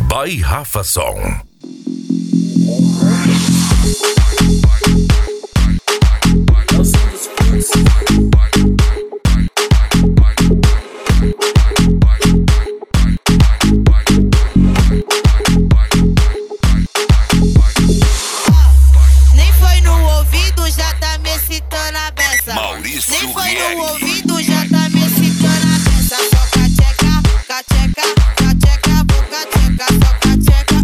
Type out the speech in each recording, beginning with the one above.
by Rafa Som. Nem foi no ouvido, já tá me excitando a beça. Maurício Nem foi Rieg. no ouvido, já tá me excitando a beça. Só cacheca, cacheca, cacheca, vou cacheca, só cacheca,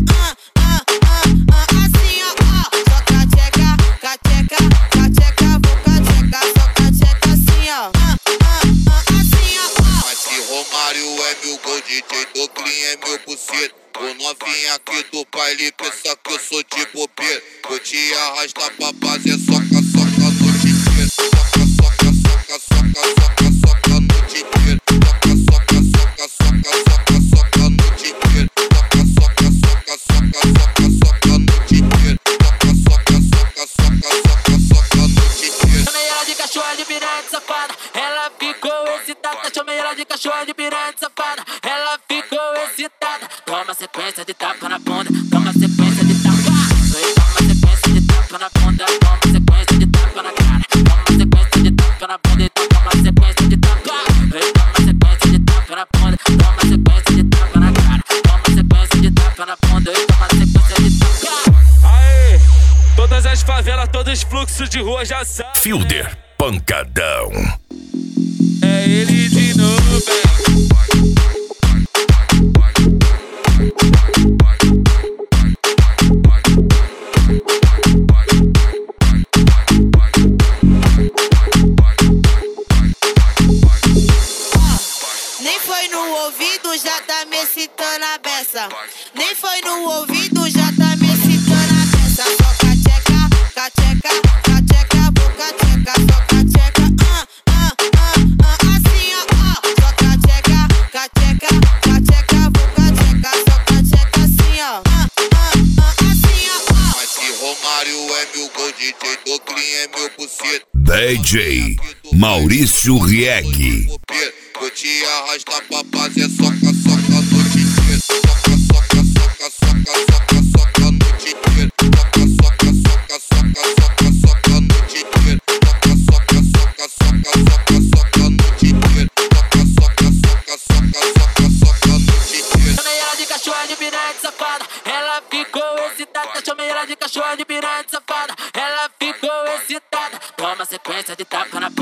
assim ó, só cacheca, cacheca, cacheca, vou cacheca, só cacheca, assim ó, assim ó. Mas se Romário é meu gol, DJ Doclin é meu buceta. O novinha aqui do baile pensa que eu sou de bobeira. Vou te arrastar pra base, é soca, soca no inteiro. Soca, soca, soca, soca, soca, soca no inteiro. Soca, soca, soca, soca, soca, soca no inteiro. Soca, soca, soca, soca, soca, soca no inteiro. Soca, soca, soca, soca, soca, soca no inteiro. Chamei ela de cachorra de piranha safada, ela ficou excitada. Chamei ela de cachorra de piranha safada, ela ficou excitada. Toma sequência de tapa na bunda, toma sequência de tapa. Toma sequência de tapa na bunda, toma sequência de tapa na cara. Toma sequência de tapa na bunda, então toma sequência de tapa. Toma sequência de tapa na bunda, toma sequência de tapa na cara. Toma sequência de tapa na bunda, toma sequência de tapa. Aê, todas as favelas, todos os fluxos de rua já sabem. Fielder, pancadão. É ele de novo, velho. Nem foi no ouvido, já tá me excitando a beça. Nem foi no ouvido, já tá me excitando a beça. Só cacheca, cacheca, cacheca, vou cacheca, só cacheca, assim ó, só cacheca, cacheca, cacheca, vou cacheca, só cacheca, assim ó, assim ó. Mas se Romário é meu gol, DJ Doclin é meu buceta. DJ Maurício Rieg. Vou te arrastar pra base, é soca, soca no inteiro. Soca, soca, soca, soca, soca, soca no inteiro. Soca, soca, soca, soca, soca, soca no inteiro. Soca, soca, soca, soca, soca no inteiro. Soca, soca, soca, soca, soca no inteiro. Chamei ela de cachorra de piranha safada, ela ficou excitada. Chamei ela de cachorra de piranha safada, ela ficou excitada. Toma sequência de tapa na